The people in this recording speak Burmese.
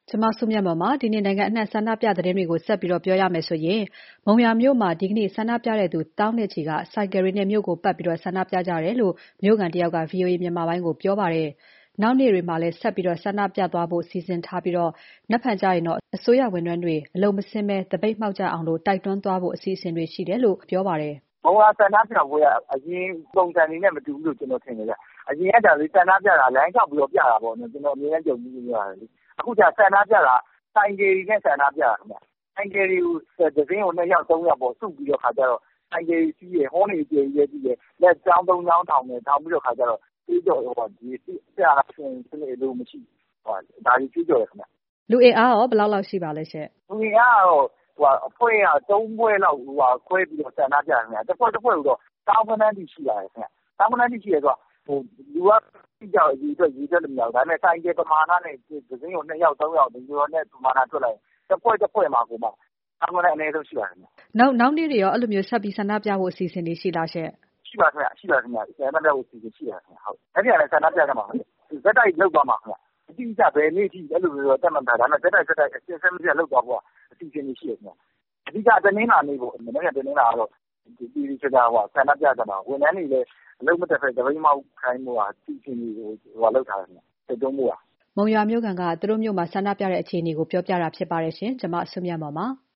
ကျမစုမြတ်မွန်ပါဒီနေ့နိုင်ငံအနှံ့ဆန္ဒပြသတင်းတွေကိုဆက်ပြီးတော့ပြောရမယ်ဆိုရင်မုံရမြို့မှာဒီကနေ့ဆန္ဒပြတဲ့သူတောင်းနဲ့ချီကစိုက်ကယ်ရီနဲ့မြို့ကိုပတ်ပြီးတော့ဆန္ဒပြကြတယ်လို့မြို့ကန်တယောက်က VOA မြန်မာပိုင်းကိုပြောပါတယ်။နောက်နေ့တွေမှာလည်းဆက်ပြီးတော့ဆန္ဒပြသွားဖို့စီစဉ်ထားပြီးတော့နက်ဖြန်ကြရင်တော့အစိုးရဝန်ထမ်းတွေအလုံးမစင်းမဲ့တပိတ်မှောက်ကြအောင်လို့တိုက်တွန်းသွားဖို့အစီအစဉ်တွေရှိတယ်လို့ပြောပါတယ်။မုံရဆန္ဒပြပွဲကအရင်ပုံစံနေနဲ့မတူဘူးလို့ကျွန်တော်ထင်တယ်ဗျ။အရင်ကကြာလေးဆန္ဒပြတာလိုင်းချောက်ပြီးတော့ပြတာပေါ့နော်ကျွန်တော်အမြဲတမ်းကြုံပြီးနေရတယ်လေ။အခုကျဆန္ဒပြတာဆိုင်ကယ်တွေနဲ့ဆန္ဒပြတာခင်ဗျ။ဆိုင်ကယ်တွေကိုတစ်စင်းကို2ယောက်3ယောက်ပေါ့စုပြီးတော့ခါကြတော့ဆိုင်ကယ်ကြီးရယ်ဟောနေကြည်ရဲကြီးရယ်လက်ချောင်း3ချောင်းထောင်နဲ့ထောင်ပြီးတော့ခါကြတော့ပြေးကြော်ဟောဒီပြလာရှင်စနေလို့မရှိဟောဒါကြီးပြေးကြော်ရခင်ဗျ။လူအင်အားရောဘယ်လောက်ရှိပါလဲရှင့်။လူအင်အားကတော့အဖွဲ့က3ပွဲလောက်ခွဲပြီးတော့ဆန္ဒပြတယ်ခင်ဗျ။တစ်ဖွဲ့တော့တောင်းပန်းတီရှိပါတယ်ခင်ဗျ။တောင်းပန်းတီရှိရဆိုလူကကြောက်ရေးအတွက်လည်းမရဘူးဒါပေမဲ့ဆိုင်ကယ်ပမာဏနဲ့တစ်စင်းကို2ယောက်3ယောက်ဒီလိုနဲ့ပမာဏထွက်လိုက်တစ်ဖွဲ့မှာကိုမှတောင်းပန်းအနည်းဆုံးရှိပါတယ်ခင်ဗျ။နောက်နေ့တွေရောအဲ့လိုမျိုးဆက်ပြီးဆန္ဒပြဖို့အစီအစဉ်တွေရှိလားရှင့်။ရှိပါခင်ဗျ။ဆန္ဒပြဖို့အစီအစဉ်ရှိပါတယ်ခင်ဗျ။ဟုတ်။အဲ့ဒီကလည်းဆန္ဒပြကြမှာခင်ဗျ။ဇက်တိုက်လောက်သွားမှာခင်ဗျ။အတိအကျဘယ်နေ့ထိအဲ့လိုမျိုးတက်မှန်တာဒါပေမဲ့ဇက်တိုက်အစစ်အဆက်လောက်သွားဖို့အစီအစဉ်ရှိရခင်ဗျ။အဓိကတင်းနေတာနေဖို့မနေ့ကတင်းနေတာကတော့ဒီချာဆန္ဒပြကြမှာဝန်ထမ်းတွေလည်းအလုပ်မတက်ဖက်တပိတ်မောက်ခိုင်းမှုဟာစီစဉ်တွေကိုလောက်ထားတယ်ခင်ဗျ။တုံးမှုဟာမုံရွာမြို့ကန်ကသူတို့မြို့မှာဆန္ဒပြတဲ့အခြေအနေကိုပြောပြတာဖြစ်ပါတယ်ရှင်။ကျွန်မဆုမြတ်မော်ပါ